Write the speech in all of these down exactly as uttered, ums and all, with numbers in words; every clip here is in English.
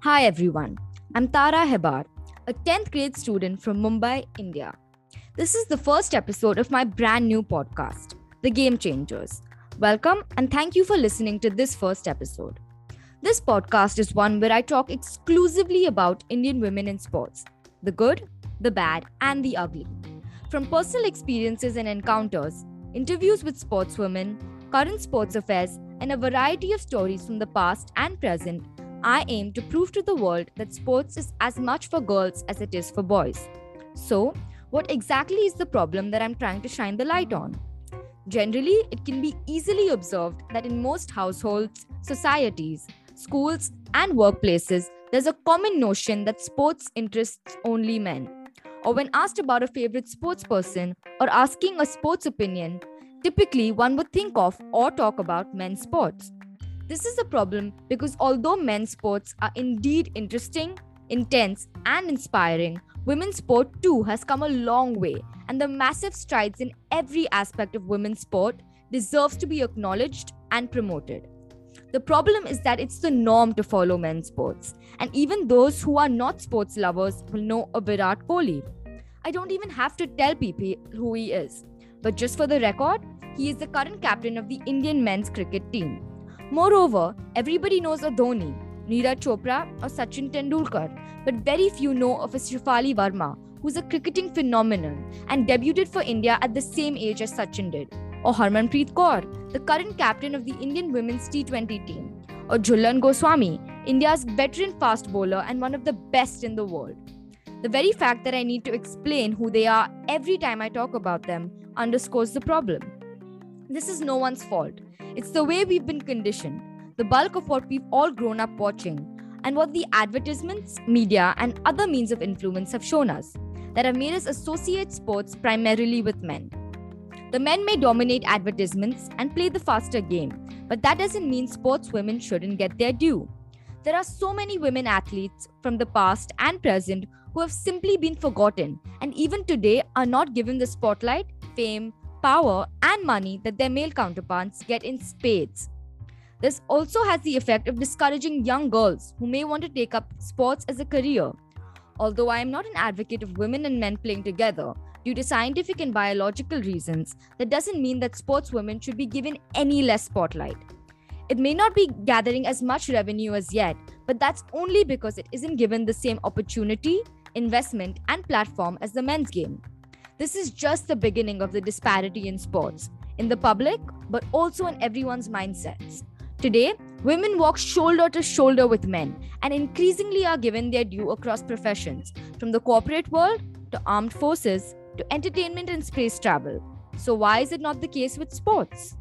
Hi everyone, I'm Tara Hebar, a tenth grade student from Mumbai, India. This is the first episode of my brand new podcast, The Game Changers. Welcome and thank you for listening to this first episode. This podcast is one where I talk exclusively about Indian women in sports, the good, the bad, and the ugly. From personal experiences and encounters, interviews with sportswomen, current sports affairs, and a variety of stories from the past and present, I aim to prove to the world that sports is as much for girls as it is for boys. So, what exactly is the problem that I'm trying to shine the light on? Generally, it can be easily observed that in most households, societies, schools, and workplaces, there's a common notion that sports interests only men. Or when asked about a favorite sports person or asking a sports opinion, typically one would think of or talk about men's sports. This is a problem because although men's sports are indeed interesting, intense, and inspiring, women's sport too has come a long way, and the massive strides in every aspect of women's sport deserves to be acknowledged and promoted. The problem is that it's the norm to follow men's sports, and even those who are not sports lovers will know a Virat Kohli. I don't even have to tell people who he is, but just for the record, he is the current captain of the Indian men's cricket team. Moreover, everybody knows a Dhoni, Neeraj Chopra or Sachin Tendulkar, but very few know of a Shefali Verma, who's a cricketing phenomenon and debuted for India at the same age as Sachin did, or Harmanpreet Kaur, the current captain of the Indian women's T twenty team, or Jhulan Goswami, India's veteran fast bowler and one of the best in the world. The very fact that I need to explain who they are every time I talk about them underscores the problem. This is no one's fault. It's the way we've been conditioned, the bulk of what we've all grown up watching, and what the advertisements, media, and other means of influence have shown us, that have made us associate sports primarily with men. The men may dominate advertisements and play the faster game, but that doesn't mean sportswomen shouldn't get their due. There are so many women athletes from the past and present who have simply been forgotten and even today are not given the spotlight, fame, power, and money that their male counterparts get in spades. This also has the effect of discouraging young girls who may want to take up sports as a career. Although I am not an advocate of women and men playing together, due to scientific and biological reasons, that doesn't mean that sportswomen should be given any less spotlight. It may not be gathering as much revenue as yet, but that's only because it isn't given the same opportunity, investment, and platform as the men's game. This is just the beginning of the disparity in sports, in the public, but also in everyone's mindsets. Today, women walk shoulder to shoulder with men and increasingly are given their due across professions, from the corporate world to armed forces to entertainment and space travel. So why is it not the case with sports?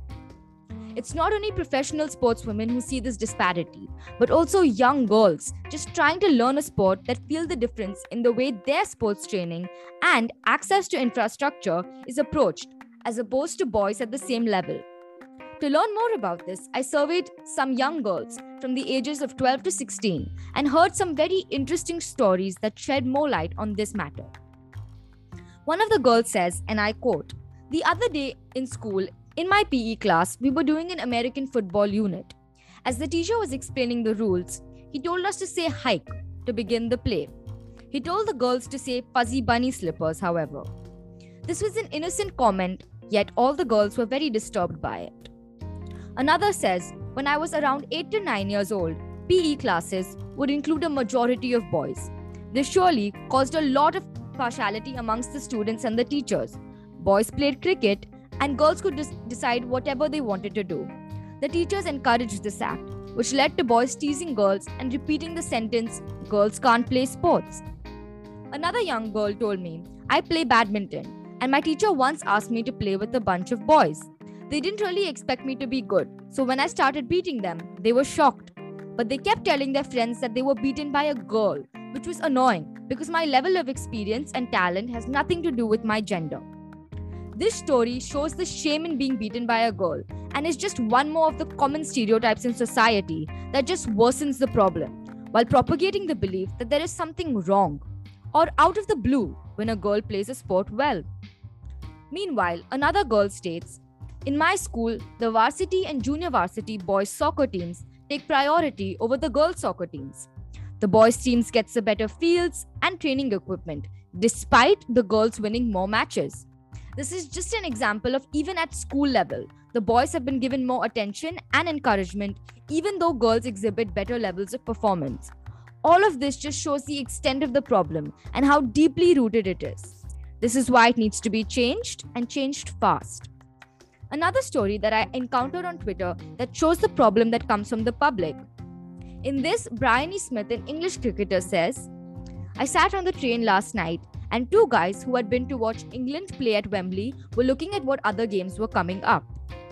It's not only professional sportswomen who see this disparity, but also young girls just trying to learn a sport that feel the difference in the way their sports training and access to infrastructure is approached, as opposed to boys at the same level. To learn more about this, I surveyed some young girls from the ages of twelve to sixteen and heard some very interesting stories that shed more light on this matter. One of the girls says, and I quote, "The other day in school, in my P E class, we were doing an American football unit. As the teacher was explaining the rules, he told us to say hike to begin the play. He told the girls to say fuzzy bunny slippers, however. This was an innocent comment, yet all the girls were very disturbed by it." Another says, "When I was around eight to nine years old, P E classes would include a majority of boys. This surely caused a lot of partiality amongst the students and the teachers. Boys played cricket, and girls could just decide whatever they wanted to do. The teachers encouraged this act, which led to boys teasing girls and repeating the sentence, 'Girls can't play sports.'" Another young girl told me, "I play badminton, and my teacher once asked me to play with a bunch of boys. They didn't really expect me to be good, so when I started beating them, they were shocked. But they kept telling their friends that they were beaten by a girl, which was annoying because my level of experience and talent has nothing to do with my gender." This story shows the shame in being beaten by a girl and is just one more of the common stereotypes in society that just worsens the problem, while propagating the belief that there is something wrong or out of the blue when a girl plays a sport well. Meanwhile, another girl states, "In my school, the varsity and junior varsity boys soccer teams take priority over the girls soccer teams. The boys' teams gets the better fields and training equipment, despite the girls winning more matches. This is just an example of even at school level, the boys have been given more attention and encouragement, even though girls exhibit better levels of performance. All of this just shows the extent of the problem and how deeply rooted it is. This is why it needs to be changed and changed fast. Another story that I encountered on Twitter that shows the problem that comes from the public. In this, Bryony Smith, an English cricketer, says, I sat on the train last night and two guys who had been to watch England play at Wembley were looking at what other games were coming up.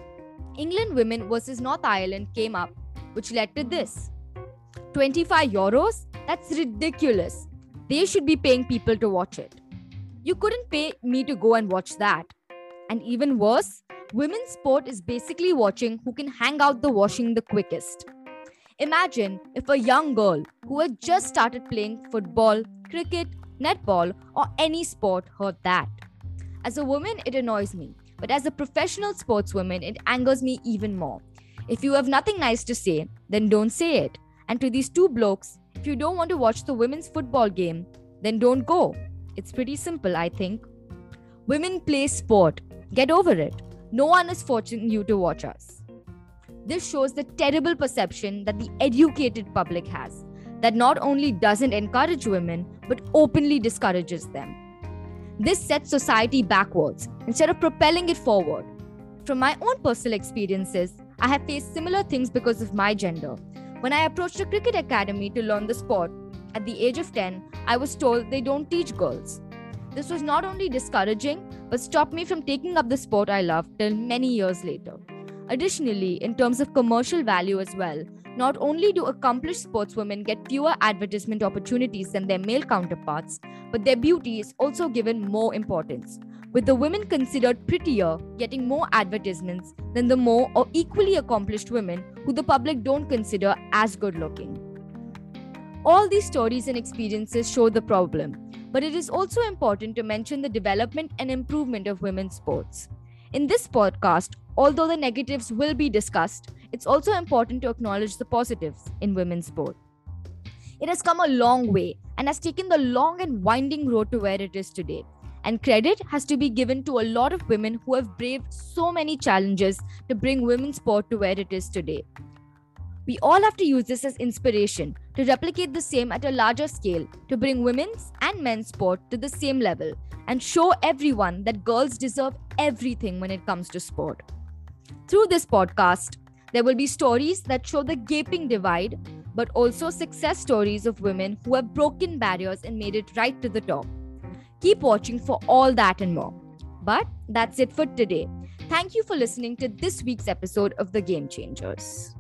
England women versus North Ireland came up, which led to this. twenty-five euros? That's ridiculous. They should be paying people to watch it. You couldn't pay me to go and watch that. And even worse, women's sport is basically watching who can hang out the washing the quickest. Imagine if a young girl who had just started playing football, cricket, netball, or any sport heard that. As a woman, it annoys me, but as a professional sportswoman, it angers me even more. If you have nothing nice to say, then don't say it. And to these two blokes, if you don't want to watch the women's football game, then don't go. It's pretty simple, I think. Women play sport. Get over it. No one is forcing you to watch us. This shows the terrible perception that the educated public has, that not only doesn't encourage women, but openly discourages them. This sets society backwards instead of propelling it forward. From my own personal experiences, I have faced similar things because of my gender. When I approached a cricket academy to learn the sport, at the age of ten, I was told they don't teach girls. This was not only discouraging, but stopped me from taking up the sport I loved till many years later. Additionally, in terms of commercial value as well, not only do accomplished sportswomen get fewer advertisement opportunities than their male counterparts, but their beauty is also given more importance, with the women considered prettier getting more advertisements than the more or equally accomplished women who the public don't consider as good looking. All these stories and experiences show the problem, but it is also important to mention the development and improvement of women's sports. In this podcast, although the negatives will be discussed, it's also important to acknowledge the positives in women's sport. It has come a long way and has taken the long and winding road to where it is today. And credit has to be given to a lot of women who have braved so many challenges to bring women's sport to where it is today. We all have to use this as inspiration to replicate the same at a larger scale, to bring women's and men's sport to the same level and show everyone that girls deserve everything when it comes to sport. Through this podcast, there will be stories that show the gaping divide, but also success stories of women who have broken barriers and made it right to the top. Keep watching for all that and more. But that's it for today. Thank you for listening to this week's episode of The Game Changers.